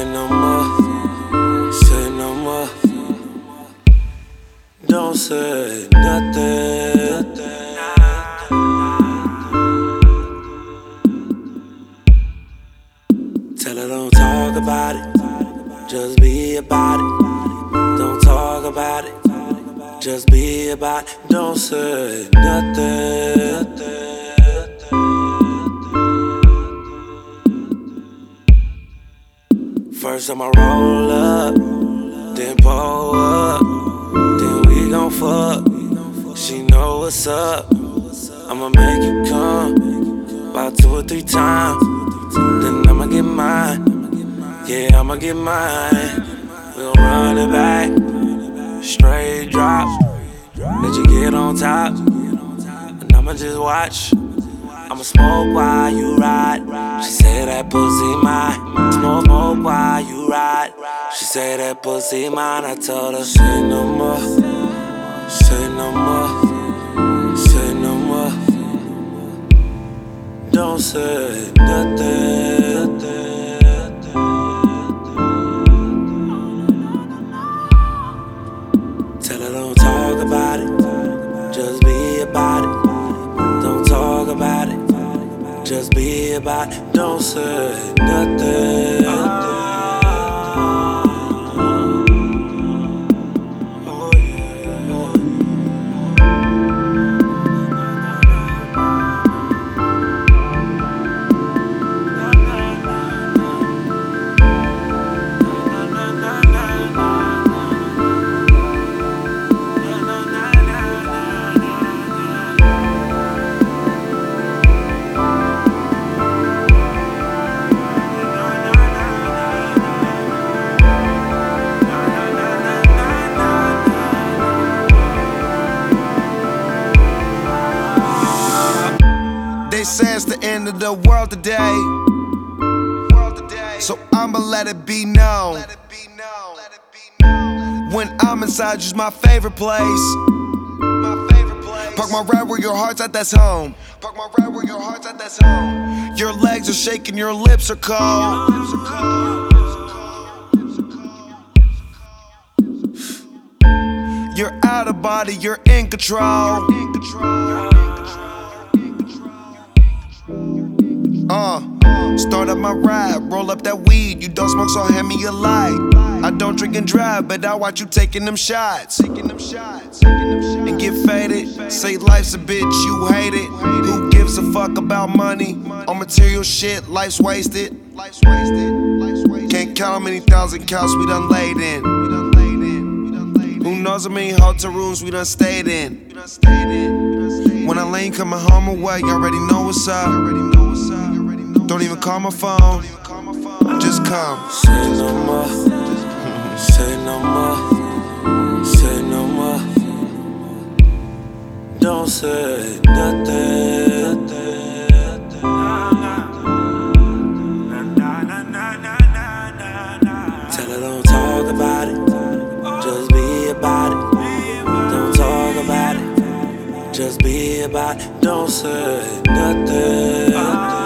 Say no more, say no more. Don't say nothing. Tell her don't talk about it, just be about it. Don't talk about it, just be about it. Don't say nothing. First I'ma roll up, then pull up, then we gon' fuck. She know what's up. I'ma make you come about 2 or 3 times, then I'ma get mine. Yeah, I'ma get mine. We'll run it back, straight drop. Let you get on top, and I'ma just watch. I'ma smoke while you ride. She say that pussy mine. Smoke while you ride. She say that pussy mine. I told her say no more, say no more, say no more. Don't say nothing. Tell her don't talk about it, just be about it. Don't talk about it, just be about it. Don't say nothing. They say it's the end of the world today, so I'ma let it be known. When I'm inside, you's my favorite place. Park my ride where your heart's at, that's home. Park my ride where your heart's at, that's home. Your legs are shaking, your lips are cold. You're out of body, you're in control. Start up my ride, roll up that weed. You don't smoke, so hand me a light. I don't drink and drive, but I watch you taking them shots. And get faded, say life's a bitch, you hate it. Who gives a fuck about money? On material shit, life's wasted. Can't count how many thousand counts we done laid in. Who knows how many hotel rooms we done stayed in. When I lane coming home away, you already know what's up. Don't even call my phone, just come. Say no more, say no more, say no more. Don't say nothing. Tell her don't talk about it, just be about it. Don't talk about it, just be about it. Don't say nothing.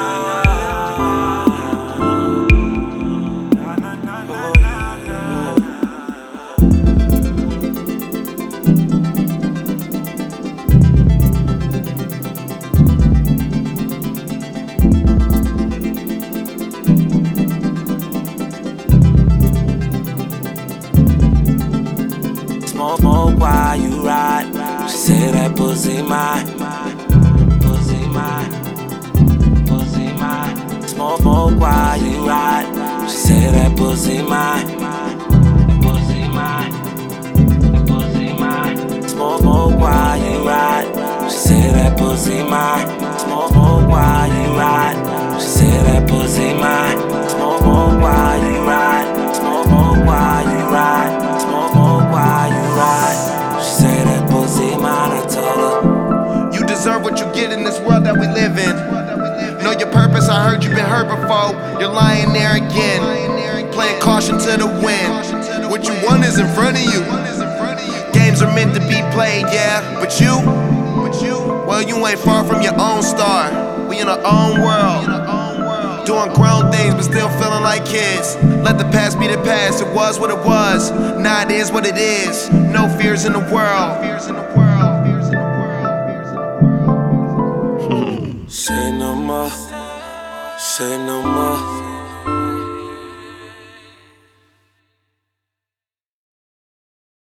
Smoke while you ride. She say that pussy mine. Pussy mine. Pussy mine. Smoke while you ride. She say that pussy mine. Pussy mine. Pussy mine. Smoke while you ride. She say that pussy mine. Smoke while you ride. She say that pussy mine. Smoke while you ride. Smoke while you ride. Smoke while you ride. She say that pussy mine. I told her you deserve what you get in this world that we live in. Know your purpose, I heard you've been hurt before. You're lying there again, playing caution to the wind. What you want is in front of you. Games are meant to be played, yeah. But you, well, you ain't far from your own star. We in our own world. Doing grown things but still feeling like kids. Let the past be the past, it was what it was. Now it is what it is. No fears in the world. Say no more, say no more.